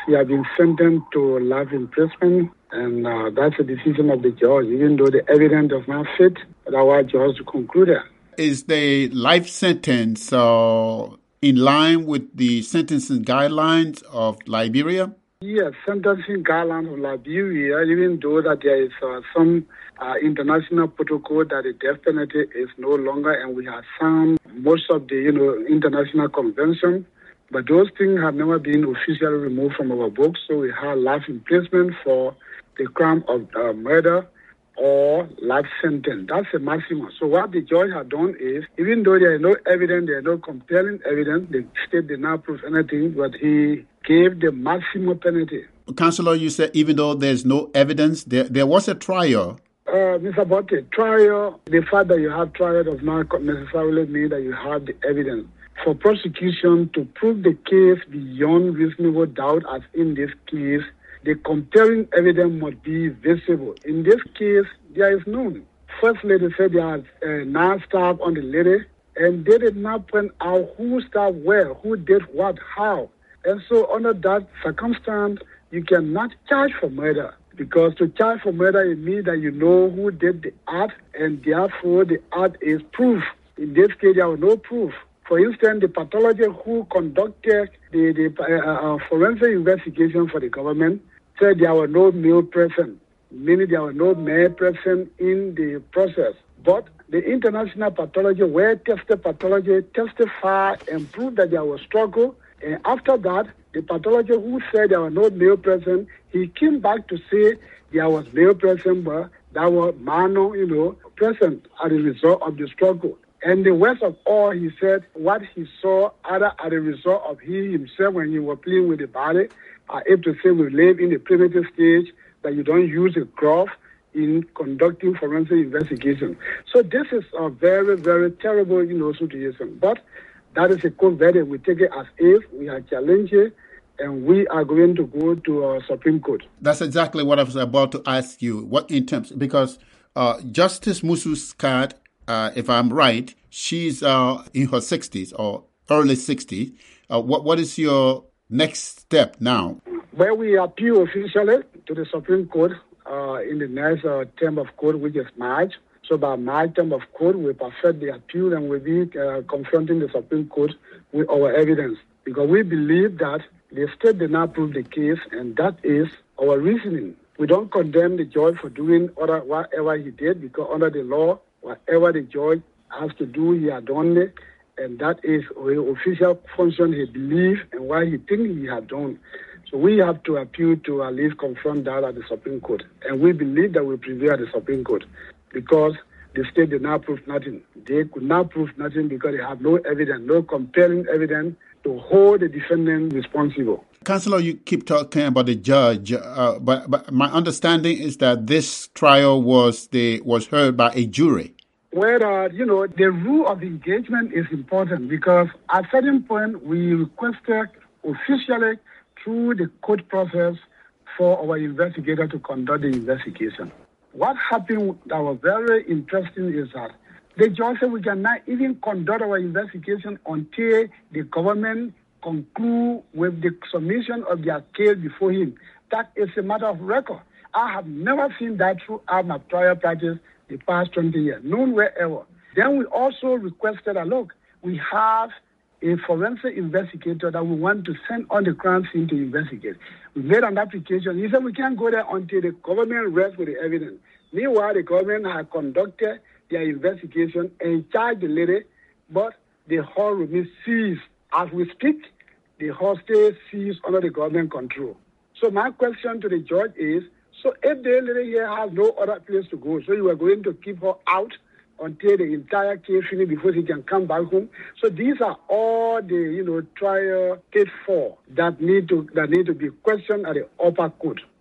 he has been sentenced to life imprisonment, and that's a decision of the judge, even though the evidence does not fit, otherwise judge concluded. Is the life sentence in line with the sentencing guidelines of Liberia? Yes, sentencing guidelines of Liberia, even though that there is some international protocol that the death penalty is no longer, and we have signed most of the international conventions, but those things have never been officially removed from our books. So we have life imprisonment for the crime of murder or life sentence. That's the maximum. So what the judge has done is, even though there is no evidence, there is no compelling evidence, the state did not prove anything, but he gave the maximum penalty. Councillor, you said even though there's no evidence, there was a trial. Mr. Botte, trial, the fact that you have trial does not necessarily mean that you have the evidence. For prosecution to prove the case beyond reasonable doubt, as in this case, the comparing evidence must be visible. In this case, there is none. Firstly, they said there are 9 staff on the lady, and they did not point out who stabbed where, who did what, how. And so under that circumstance, you cannot charge for murder, because to charge for murder, it means that you know who did the act, and therefore the act is proof. In this case, there was no proof. For instance, the pathologist who conducted the forensic investigation for the government said there were no male present, meaning there were no male present in the process. But the international pathologist, well-tested pathologist, testified and proved that there was struggle. And after that, the pathologist who said there were no male present, he came back to say there was male present, but that was minor, present as a result of the struggle. And the worst of all, he said what he saw either as a result of he himself when he was playing with the body, able to say we live in the primitive stage, that you don't use a glove in conducting forensic investigation. So this is a very, very terrible, situation. But that is a court verdict. We take it as if we are challenging, and we are going to go to our Supreme Court. That's exactly what I was about to ask you. What in terms, because Justice Musu Scott, if I'm right, she's in her 60s or early 60s. What is your next step now? Well, we appeal officially to the Supreme Court in the next term of court, which is March. So by March term of court, we perfect the appeal and we'll be confronting the Supreme Court with our evidence. Because we believe that the state did not prove the case, and that is our reasoning. We don't condemn the judge for doing whatever he did, because under the law, whatever the judge has to do, he had done it, and that is the official function he believes and what he thinks he had done. So we have to appeal to at least confront that at the Supreme Court. And we believe that we prevail at the Supreme Court because the state did not prove nothing. They could not prove nothing because they have no evidence, no compelling evidence to hold the defendant responsible. Councillor, you keep talking about the judge, but my understanding is that this trial was heard by a jury. Well, the rule of engagement is important because at a certain point we requested officially through the court process for our investigator to conduct the investigation. What happened that was very interesting is that the judge said we cannot even conduct our investigation until the government conclude with the submission of their case before him. That is a matter of record. I have never seen that throughout my prior practice the past 20 years, nowhere ever. Then we also requested that, look, we have a forensic investigator that we want to send on the crime scene to investigate. We made an application. He said we can't go there until the government rests with the evidence. Meanwhile, the government has conducted their investigation and charged the lady, but the hall remains seized. As we speak, the hall stays seized under the government control. So my question to the judge is, so if the lady here has no other place to go, so you are going to keep her out until the entire case finishes before she can come back home. So these are all the trial case 4 that need to be questioned at the upper court.